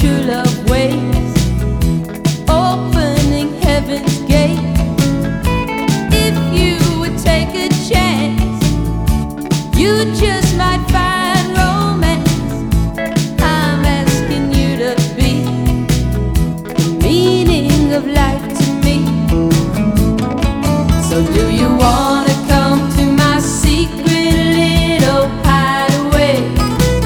true love waits, opening heaven's gate. If you would take a chance, you just might find